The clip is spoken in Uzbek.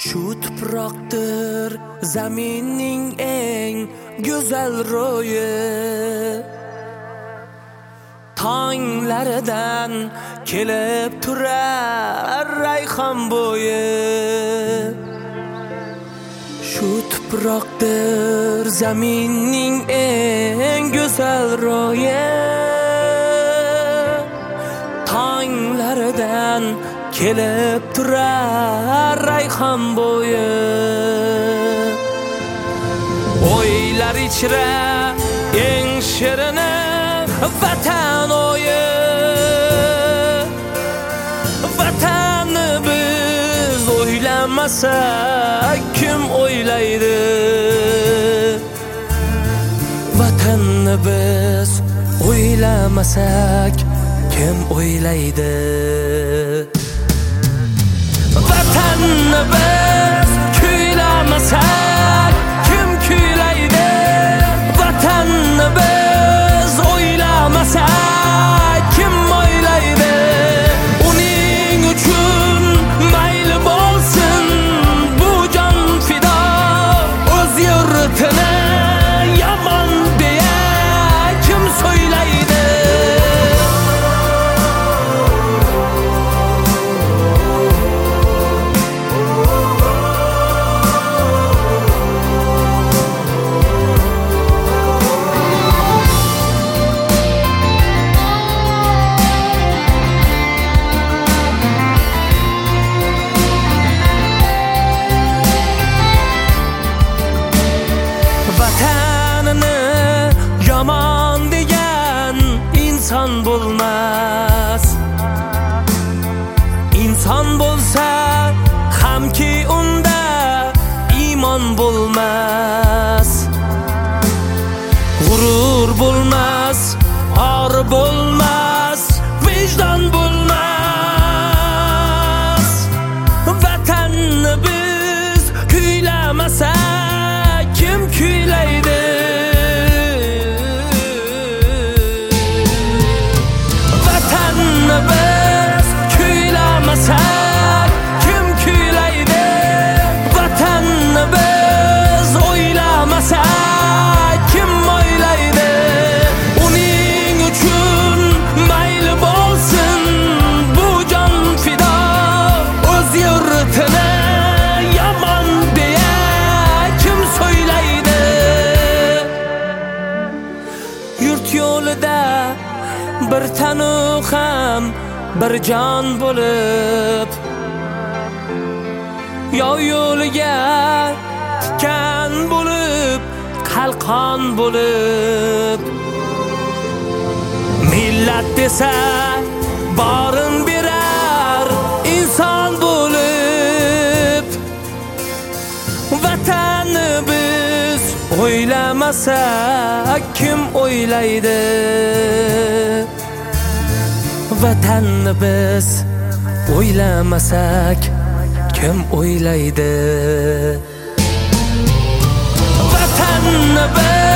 Shu tuproqdir zaminning eng go'zal ro'yi, tonglaridan kelib turar rayhon bo'yi. Shu tuproqdir zaminning eng go'zal ro'yi, tonglaridan kelib turar rayhon bo'yi. O'ylar ichra eng shirini vatan o'yi, vatanni biz o'ylamasak kim o'ylaydi? Vatanni biz o'ylamasak kim o'ylaydi? Vatanni biz kuylamasak kim kuylaydi? Vatanni biz o'ylamasak kim o'ylaydi? Uning uchun mayli bo'lsin bu jon fido, o'z yurtini yomon deya kim so'ylaydi? Yaman degan inson bo'lmas. Inson bo'lsa hamki unda iymon bo'lmas. G'urur bo'lmas, or bo'lmas, vijdon bo'lmas. Vatanni biz kuylamasak kim kuylaydi? Biz kuylamasak kim kuylaydi? Vatanni biz o'ylamasak kim o'ylaydi? Uning uchun mayli bo'lsin bu jon fido, o'z yurtini yomon deya kim so'ylaydi? Yurt yo'lida bir tanu ham bir jon bo'lib, yov yo'liga tikan bo'lib, qalqon bo'lib, millat desa borin berar inson bo'lib. Vatanni biz o'ylamasak kim o'ylaydi? Vatanni biz o'ylamasak kim o'ylaydi? Vatanni biz